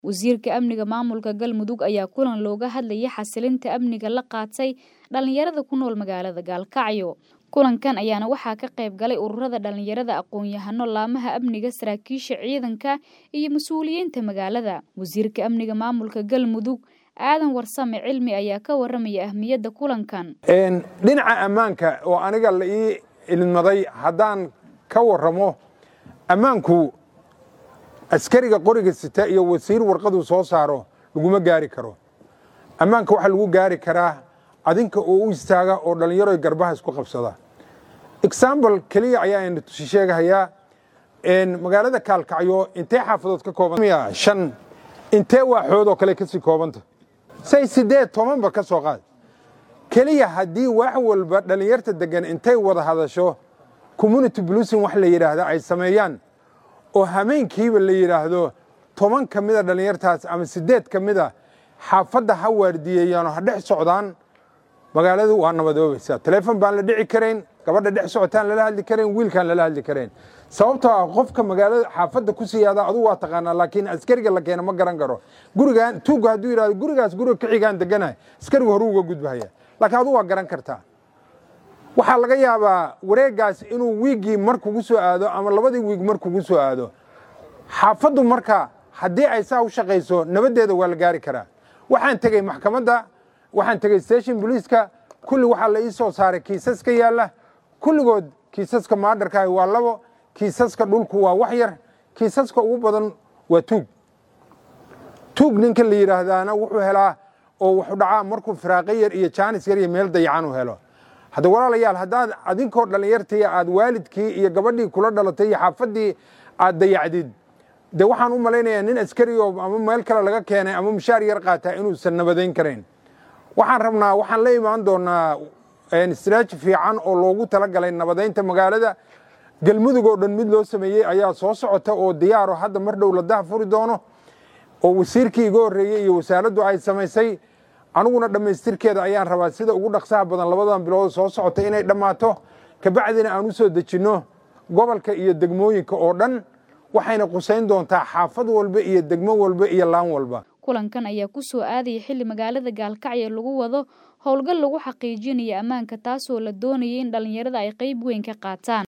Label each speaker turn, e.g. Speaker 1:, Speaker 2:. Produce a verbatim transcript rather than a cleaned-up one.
Speaker 1: wasiirka amniga maamulka Galmudug ayaa kulan looga hadlayay xasilinta amniga la qaatay dhalinyarada ku nool magaalada Gaalkacyo. Kulankan ayaana waxaa ka qayb galay ururada dhalinyarada aqoon-yahano laamaha amniga saraakiisha ciidanka iyo mas'uuliyiinta magaalada. Wasiirka amniga maamulka Galmudug Aadan Warsame Cilmi ayaa ka waramaya ahmiyadda kulankan.
Speaker 2: Een dhinaca ammaanka oo aniga la ii ilmaday haddaan ka waramo ammaanku askariga qoriga sita iyo wasiir warqadu soo saaro laguma gaari karo. Ammaanka waxa lagu gaari karaa adinka oo u istaaga oo dhalinyaro garbaha isku qabsada. Example kaliya ayaa in sheegaya in magaalada Gaalkacyo intee xaafadood ka kooban shan intee waaxood oo kale ka sii koobanta say sideed toban ba ka soo qaad kaliya hadii wax walba dhalinyarta degan intay wada hadasho community policing wax la yiraahdo ay sameeyaan oo hameenkiiba la yiraahdo toban kamida dhalinyartaas ama sideed kamida xaafadda ha waardiyeeyaan oo dhex socdaan magaaladu waa nabadoobaysaa. Telefoon baan la dhici karayn, gabadha dhex socotaan la hadli karayn, wiilkan la hadli karayn. Sababtoo ah qofka magaalada xaafadda ku siyaada adu waa taqaanaa laakiin askariga la keeno ma garan karo. Gurigan tuuga haduu yiraahdo gurigaas guriga ka xigaan deganahay askarigu hore uga gudbahaya laakiin adu waa garan kartaa. Waxa laga yaabaa wareegaas inuu wiigi mar kugu soo aado ama labadii wiig mar kugu soo aado. Xaafaddu marka hadii ay saa u shaqeyso nabadeeda waa la gaari karaa. Waxaan tagay maxkamadda waxaan tagay station police-ka kulli waxa la ii soo saaray kiisaska yaala kulligood kiisaska maadarka waa labo kiisaska dhulku waa wax yar kiisaska ugu badan waa tuug tuug ninka la yiraahdaana wuxuu helaa oo wuxuu dhacaa markuu firaaqo yar iyo jaanis yar iyo meel dayacan u helo. Hadda walaalayaal haddaad adinkoo dhalinyartii aad waalidkii iyo gabadhii kula dhalatay iyo xaafadii aad dayacdid de waxaan u maleynayaa nin askari oo ama meel kale laga keenay ama mushaar yar qaata inuu san nabadeyn karayn. waxaan rabnaa waxaan la imaan doonaa istiraatiiji fiican oo loogu talagalay nabadeynta magaalada Galmudug oo dhan mid loo sameeyay ayaa soo socota oo diyaaro hadda mar dhow la daafuri doono oo wasiirkii iga horeeyay iyo wasaaraddu ay sameysay aniguna dhameystirkeeda ayaan rabaa sida ugu dhaqsaha badan labadan bilood soo socota inay dhamaato ka bacdina aan u soo dejino gobolka iyo degmooyinka oo dhan waxayna quseyn doontaa xaafad walba iyo degmo walba iyo laan walba.
Speaker 1: Kulankan ayaa ku soo aaday xilli magaalada Gaalkacyo lagu wado howlgal lagu xaqiijinayo ammaanka taasoo la doonayay in dhalinyarada ay qayb weyn ka qaataan.